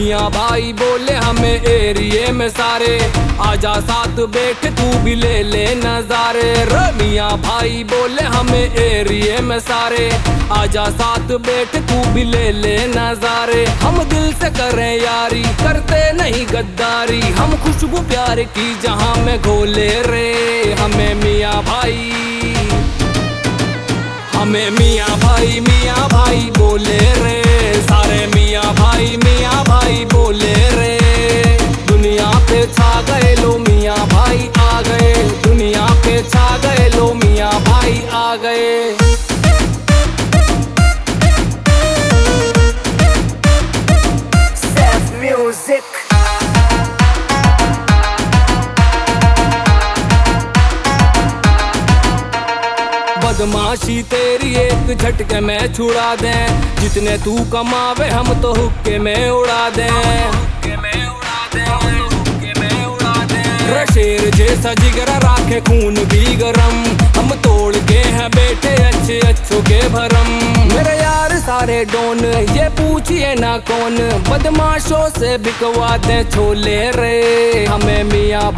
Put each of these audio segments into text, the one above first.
मियाँ भाई बोले हमें एरिए में सारे, आजा साथ बैठ तू भी ले ले नजारे। मियाँ भाई बोले हमें एरिए में सारे, आजा साथ बैठ तू भी ले ले नजारे। हम दिल से करें यारी, करते नहीं गद्दारी, हम खुशबू प्यार की जहां में घोले रे। हमें मियाँ भाई मियाँ भाई बोले रे, सारे मियाँ भाई बोले रे। दुनिया पे छा गए लो मियाँ भाई आ गए, दुनिया पे छा गए लो मियाँ भाई आ गए। Self music. बदमाशी तेरी एक झटके में छुड़ा दें, जितने तू कमावे हम तो हुक्के में उड़ा दें। शेर जैसा जिगरा राखे खून भी गरम, हम तोड़ के हैं बेटे अच्छे अच्छों के भरम। मेरे यार सारे डोन ये पूछिए ना कौन, बदमाशों से बिकवा दे छोले रे। हमें मियाँ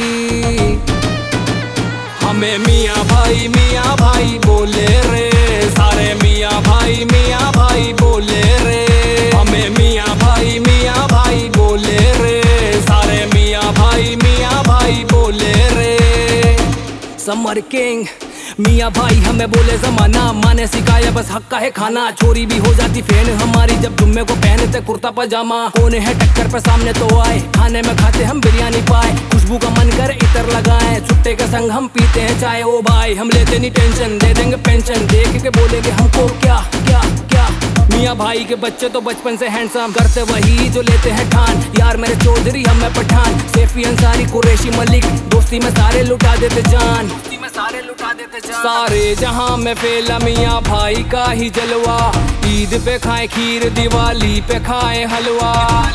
भाई बोले रे, सारे मियाँ भाई बोले रे। हमें मियाँ भाई बोले रे, सारे मियाँ भाई बोले रे। समर किंग मियाँ भाई हमें बोले जमाना, माने सिखाया बस हक का है खाना। छोरी भी हो जाती फैन हमारी जब जुम्मे को पहनते कुर्ता पजामा। कौन है टक्कर पे सामने तो आए, खाने में खाते हम बिरयानी पाए। खुशबू का मन करे इतर लगाए, छुट्टे के संग हम पीते हैं चाय। ओ भाई हम लेते नहीं टेंशन, दे देंगे पेंशन। देख के बोलेंगे हमको क्या क्या क्या। मियाँ भाई के बच्चे तो बचपन से हैंडसम, करते वही जो लेते हैं ठान। यार मेरे चौधरी हमें पठान, सैफी अंसारी कुरैशी मलिक, दोस्ती में सारे लुटा देते जान। सारे जहां में फैला मियाँ भाई का ही जलवा। ईद पे खाए खीर, दिवाली पे खाए हलवा।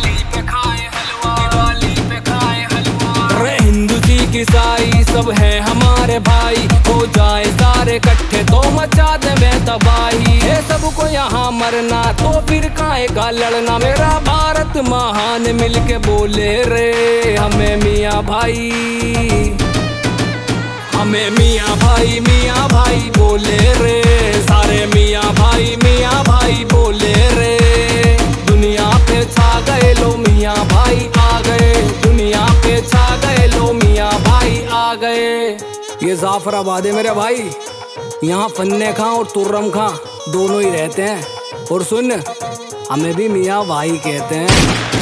हिंदू सिख ईसाई सब है हमारे भाई, हो जाए सारे इकट्ठे तो मचा दे मैं तबाही। है सबको यहाँ मरना तो फिर काहे का लड़ना, मेरा भारत महान मिलके बोले रे। हमें मियाँ भाई बोले रे, सारे मियाँ भाई बोले रे। दुनिया पे छा गए लो मियाँ भाई आ गए, दुनिया पे छा गए लो मियाँ भाई आ गए। ये जाफराबाद है मेरे भाई, यहाँ फन्ने खां और तुर्रम खां दोनों ही रहते हैं। और सुन हमें भी मियाँ भाई कहते हैं।